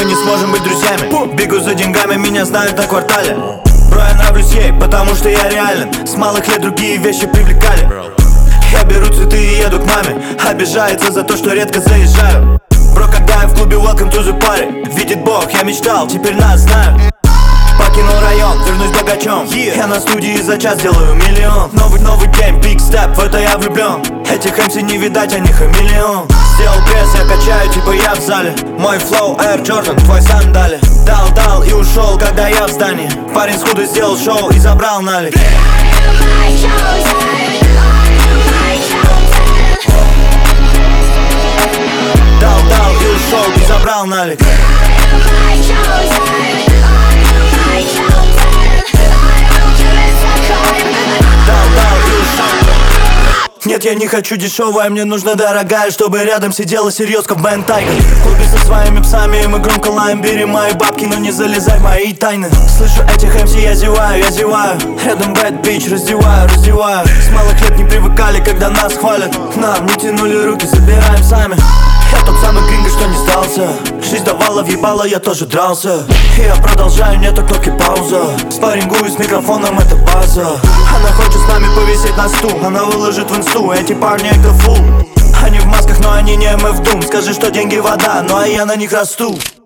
мы не сможем быть друзьями. Бегу за деньгами, меня знают на квартале. Бро, я нравлюсь ей, потому что я реален. С малых лет другие вещи привлекали. Я беру цветы и еду к маме. Обижается за то, что редко заезжаю. Бро, когда я в клубе welcome to the party, видит Бог, я мечтал, теперь нас знают. Покинул район, вернусь богачом. Я на студии за час делаю миллион. Новый гейм, big step, в это я влюблен. Этих MC не видать, а не хамелеон. Сделал пресс, я качаю, типа я в зале. Мой флоу Air Jordan, твой сандали. Дал и ушел, когда я в здании. Парень с худы сделал шоу и забрал налик. Дал и ушел и забрал налик. Нет, я не хочу дешевая, мне нужна дорогая, чтобы рядом сидела серьезка в Бен Тайгер. В клубе со своими псами, мы громко лаем. Бери мои бабки, но не залезай в мои тайны. Слышу этих МС, я зеваю. Рядом bad bitch, раздеваю. С малых лет не привыкали, когда нас хвалят. Нам не тянули руки, забираем сами. Я тот самый гринго, что не сдался. Жизнь давала въебала, я тоже дрался. И я продолжаю, нету кнопки пауза. Спаррингую с микрофоном, это база. Она хочет с нами повисеть на стул. Она выложит в инсту, эти парни это фул. Они в масках, но они не MF Doom. Скажи, что деньги вода, ну а я на них расту.